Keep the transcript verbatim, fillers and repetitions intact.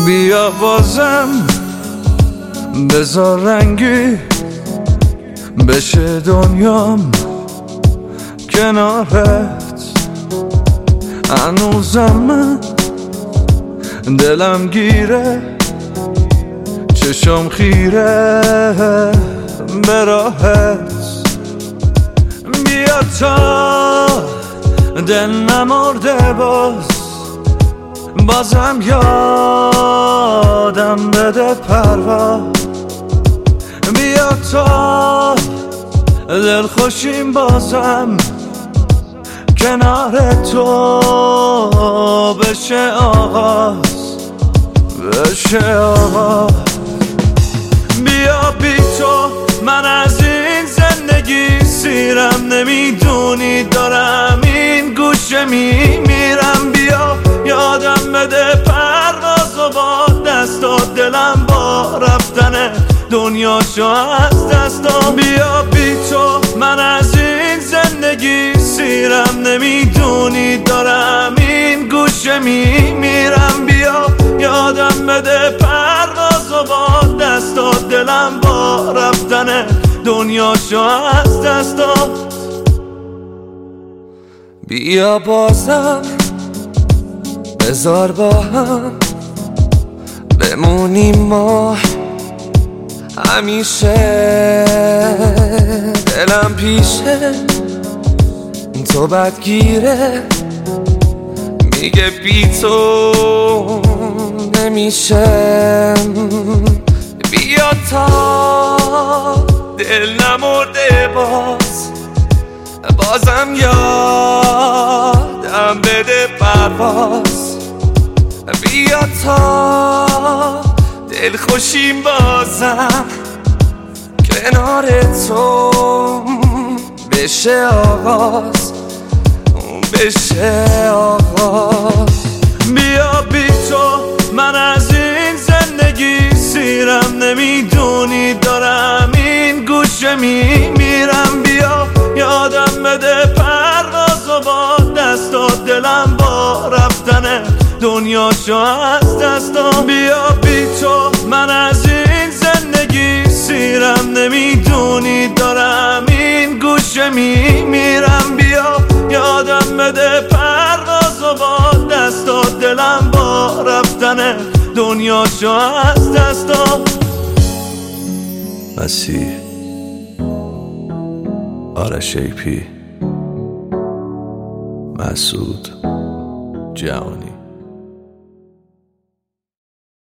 بیا بازم بذار رنگی بشه دنیام کنارت. هنوزم من دلم گیره، چشم خیره به راهت. بیا تا دل نمرده باز، بازم یادم بده پرواز. بیا تا دل خوشیم بازم کنار تو بشه آغاز، بشه آغاز. بیا بی تو من از این زندگی سیرم، نمیدونی دارم این گوشه میمیرم. بیا یادم بده پرواز و با دستات دلم با رفتن دنیاشو از دستام. بیا بی تو من از این زندگی سیرم، نمیدونی دارم این گوشه میمیرم. بیا یادم بده پرواز و با دستات دلم با رفتن دنیاشو از دستام. بیا بازم بذار با هم بمونیم ما همیشه. دلم پیشه تو بدگیره، میگه بی تو نمیشه. بیا تا دل نمرده باز، بازم یادم بده پرواز. بیا تا دل خوشیم بازم کنار تو بشه آغاز، بشه آغاز. بیا بی تو من از این زندگی سیرم، نمیدونی دارم این گوشه میمیرم. بیا یادم بده پرواز و با دستات دلم با رفتن دنیاشو از دستام. بیا بی تو من از این زندگی سیرم، نمیدونی دارم این گوشه میمیرم. بیا یادم بده پرواز و با دستات دلم با رفتن دنیاشو از دستام. مسیح آرش ای پی، مسعود جهانی.